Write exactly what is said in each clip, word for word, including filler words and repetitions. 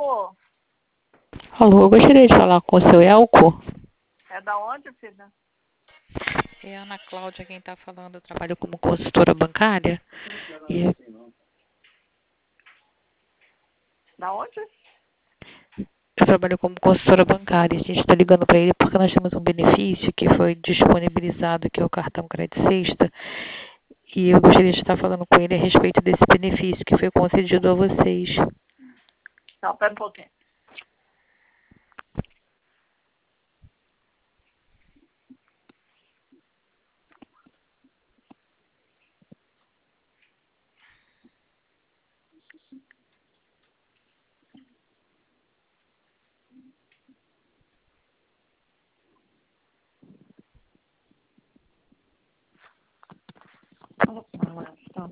Alô? Alô, eu gostaria de falar com o seu Elco. É da onde, filha? É a Ana Cláudia quem está falando. Eu trabalho como consultora bancária. E Da onde? eu trabalho como consultora bancária. A gente está ligando para ele porque nós temos um benefício que foi disponibilizado, que é o cartão Crédito Sexta. E eu gostaria de estar falando com ele a respeito desse benefício que foi concedido a vocês. Não, pera um pouquinho. Fala com ela, tá?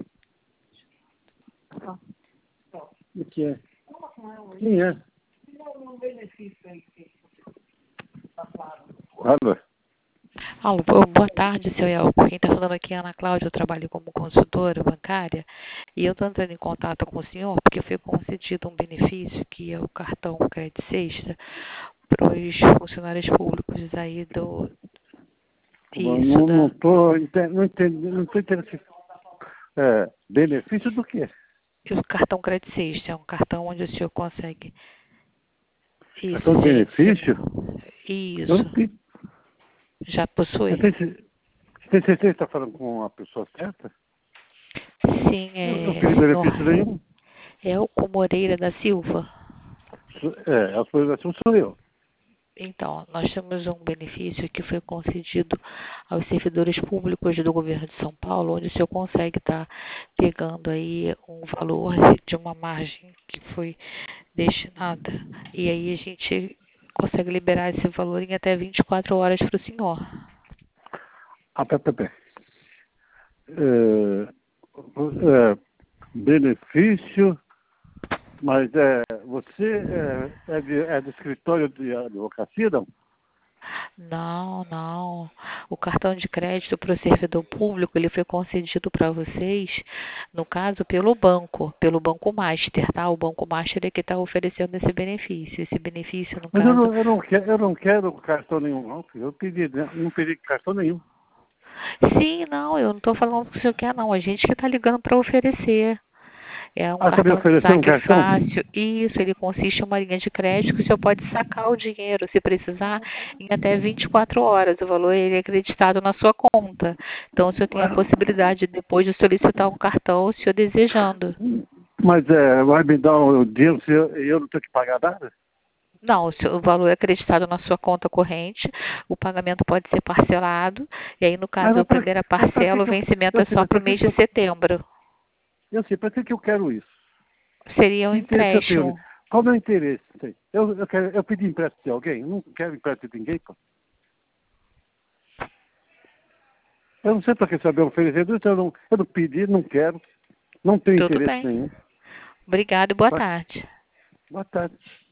Tá. O que é? Fala com ela. Quem é? Um benefício aí que tá claro. Alô? Alô, bo- boa tarde, seu Elco. Quem está falando aqui é a Ana Cláudia. Eu trabalho como consultora bancária. E eu estou entrando em contato com o senhor porque foi concedido um benefício que é o cartão Crédito Sexta para os funcionários públicos aí do... Isso, Não, da... não estou entendendo, não entendendo, não estou entendendo. É, benefício do quê? O cartão Crédito Sexta é um cartão onde o senhor consegue... Isso, Cartão de gente. benefício? Isso. Eu não tenho, Já possui? eu tenho, ce- você tem certeza que está falando com a pessoa certa? Sim, Eu não é... pedi benefício senhor nenhum. Elco Moreira da Silva. Sou- É, a autorização sou eu. Então, nós temos um benefício que foi concedido aos servidores públicos do governo de São Paulo, onde o senhor consegue estar pegando aí um valor de uma margem que foi destinada. E aí a gente consegue liberar esse valor em até vinte e quatro horas para o senhor. Ah, pera, pera, pera. É, é, benefício, mas é, você é, é, de, é do escritório de advocacia, não? Não, não. O cartão de crédito para o servidor público, ele foi concedido para vocês, no caso, pelo banco, pelo Banco Master, tá? O Banco Master é que está oferecendo esse benefício. Esse benefício, no Mas eu caso... não, eu não, quero, eu não quero cartão nenhum, não, filho. Eu pedi, né? Não pedi cartão nenhum. Sim, não, eu não estou falando que o senhor quer, não. A gente que está ligando para oferecer. É um Ah, você me cartão de ofereceu um saque cartão? fácil. Isso, ele consiste em uma linha de crédito que o senhor pode sacar o dinheiro, se precisar, em até vinte e quatro horas. O valor ele é acreditado na sua conta. Então, o senhor tem a possibilidade, depois de solicitar um cartão, o senhor desejando. Mas é, vai me dar o dinheiro se eu, eu não tenho que pagar nada? Não, o seu- o valor é acreditado na sua conta corrente, o pagamento pode ser parcelado, e aí, no Mas, caso, mas a pra, primeira mas pra que parcela, o que eu... vencimento Eu é sei, só mas para pra o que mês que de eu... setembro. Eu sei, pra que que eu quero isso? Seria um Que interesse eu tenho? empréstimo. Qual é o meu interesse? Eu, eu, quero, eu pedi empréstimo de alguém? Não quero empréstimo de ninguém, pô. Eu não sei para que saber oferecer, então eu não, eu não pedi, não quero, não tenho Tudo interesse bem. nenhum. Obrigado e boa Vai. tarde. Boa tarde.